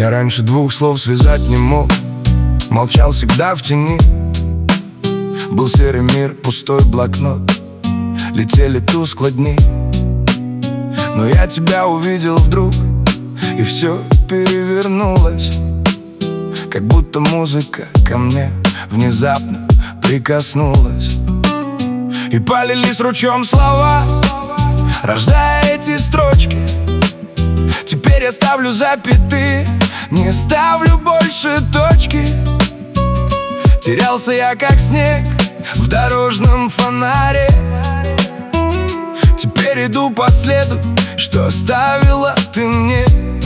Я раньше двух слов связать не мог, молчал всегда в тени. Был серый мир, пустой блокнот, летели тускло дни. Но я тебя увидел вдруг, и все перевернулось. Как будто музыка ко мне внезапно прикоснулась. И полились ручьем слова, рождая эти строчки. Теперь я ставлю запятые, не ставлю больше точки. Терялся я, как снег в дорожном фонаре. Теперь иду по следу, что оставила ты мне.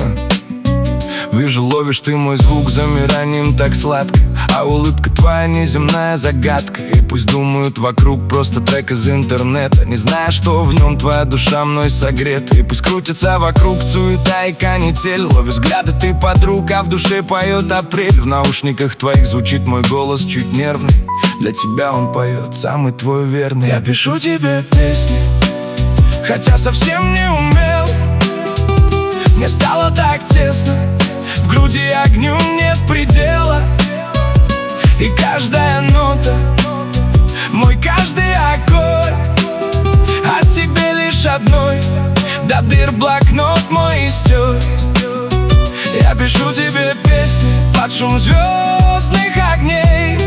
Вижу, ловишь ты мой звук замиранием так сладко, а улыбка твоя неземная загадка. И пусть думают вокруг просто трек из интернета, не зная, что в нем твоя душа мной согрета. И пусть крутится вокруг суета и канитель, ловишь взгляды ты подруг, а в душе поет апрель. В наушниках твоих звучит мой голос чуть нервный, для тебя он поет, самый твой верный. Я пишу тебе песни, хотя совсем не умел. Мне стало так тесно, в груди огню нет предела. И каждая нота, мой каждый аккорд о тебе лишь одной, до дыр блокнот мой истер. Я пишу тебе песни под шум звездных огней.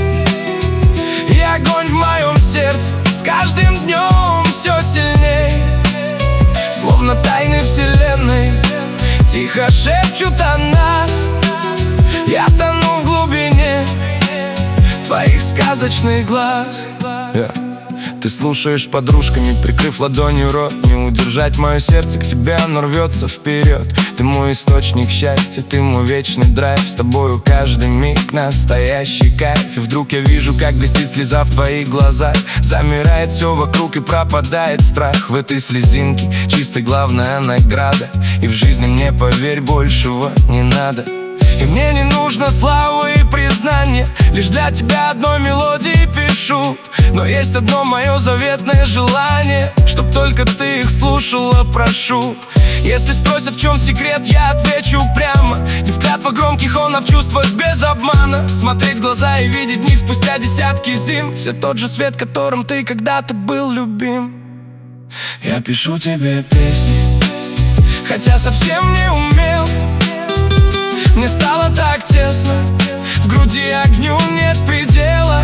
И огонь в моем сердце с каждым днем все сильней. Словно тайны вселенной тихо шепчут о нас. Я тону в глубине твоих сказочных глаз. Ты слушаешь подружками, прикрыв ладонью рот. Не удержать мое сердце к тебе, оно рвется вперед. Ты мой источник счастья, ты мой вечный драйв. С тобою каждый миг настоящий кайф. И вдруг я вижу, как блестит слеза в твоих глазах. Замирает все вокруг и пропадает страх. В этой слезинке чистой главная награда. И в жизни мне, поверь, большего не надо. И мне не нужно славы и признания, лишь для тебя одной мелодии пишу. Но есть одно мое заветное желание, чтоб только ты их слушала, прошу. Если спросят, в чем секрет, я отвечу прямо. Не в клятвах громких, он, а в чувствах без обмана. Смотреть в глаза и видеть в них спустя десятки зим все тот же свет, которым ты когда-то был любим. Я пишу тебе песни, хотя совсем не умел. Мне стало так тесно, в груди огню нет предела.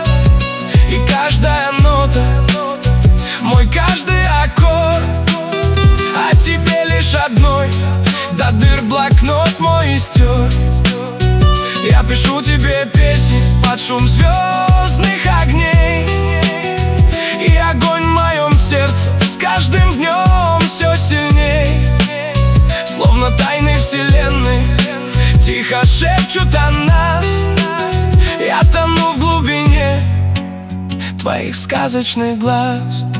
И каждая нота, мой каждый аккорд о тебе лишь одной, до дыр блокнот мой истер. Я пишу тебе песни под шум звездных огней. И огонь в моем сердце с каждым днем все сильней. Словно тайны вселенной тихо шепчут о нас. Я тону в глубине твоих сказочных глаз.